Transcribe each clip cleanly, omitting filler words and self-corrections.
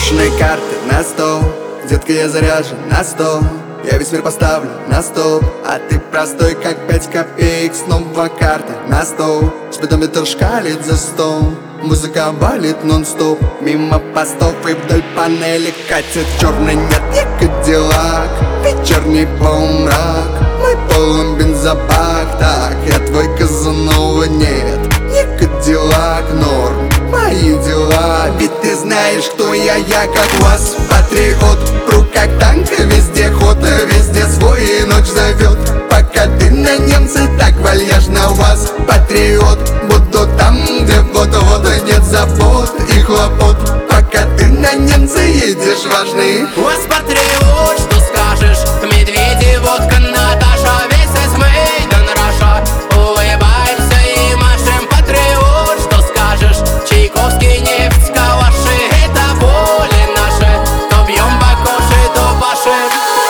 Брошенные карты на стол, детка, я заряжен на 100. Я весь мир поставлю на стол, а ты простой, как 5 копеек. Снова карты на стол, спидометр шкалит за 100. Музыка валит нон-стоп, мимо постов и вдоль панели катит черный, нет, не Кадиллак. Вечерний полумрак, мой полон бензобак. Так, я твой Казанова, нет, не Кадиллак, норм мои дела. Ведь ты знаешь, кто я как вас, патриот. В руках танк, везде ход, везде свой, и ночь зовет. Пока ты на немца так вальяжно вас, патриот. Буду там, где вот-вот нет забот и хлопот. Пока ты на немца едешь важный. У вас патриот, что скажешь? Медведи, водка, Наташа, весь Эсмейден, Раша. Улыбаемся и машем, патриот, что скажешь? Чайковский, нефть, калаши, это воли наши. То бьем бакоши, то пашем.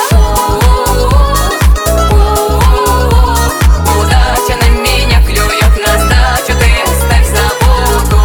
Удача на меня клюет, на сдачу ты ставь заботу.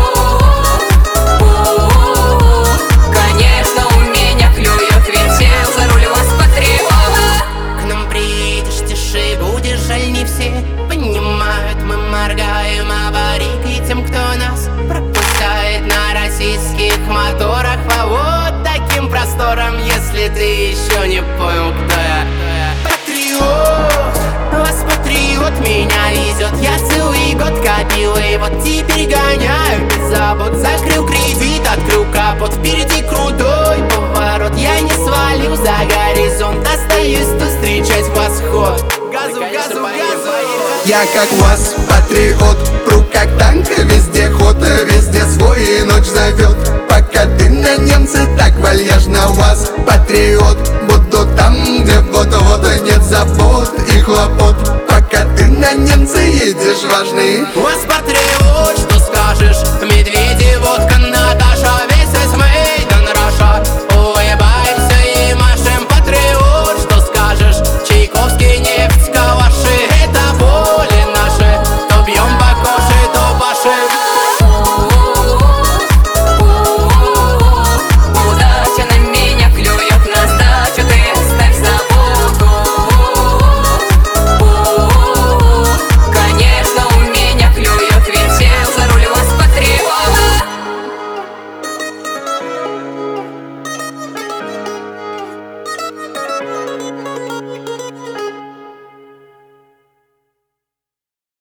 Конечно, у меня клюет, ведь сел за руль у вас патриот. К нам приедешь, тише будешь, жаль, не все понимают. Мы моргаем аварийкой тем, кто нас пропускает на российских моторах по вот таким просторам. Если ты еще не понял, кто я. Патриот, вас патриот меня везет. Я целый год копил и вот теперь гоняю без забот. Закрыл кредит, открыл капот, впереди крутой поворот. Я не свалил за горизонт, остаюсь тут встречать восход. Газу, газу, газу. Я как вас, патриот. В руках танк, везде ход, везде свой, и ночь зовет. Пока ты на немца так вальяжно вас, патриот. Буду там, где вот-вот нет забот и хлопот. Пока ты на немца едешь важный. У вас патриот, что скажешь?